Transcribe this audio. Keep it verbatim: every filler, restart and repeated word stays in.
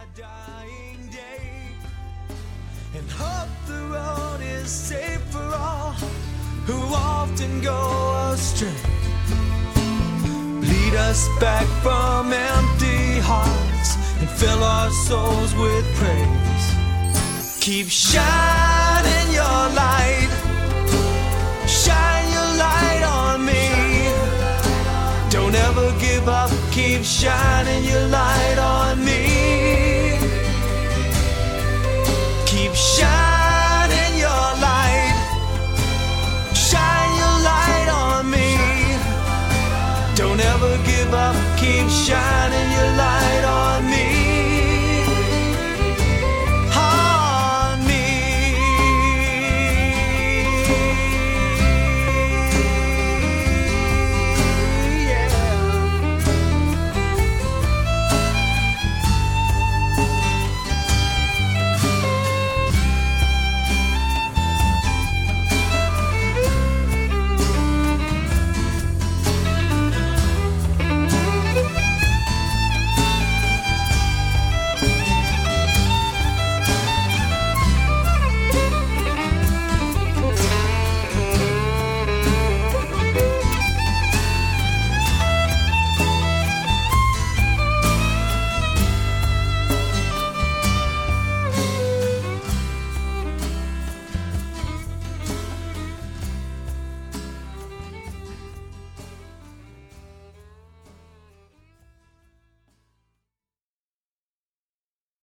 dying day, and hope the road is safe for all who often go astray. Lead us back from empty hearts and fill our souls with praise. Keep shining your light, shine your light on me. Don't ever give up, keep shining your light on me. Keep shining your light, shine your light on me. Don't ever give up, keep shining your light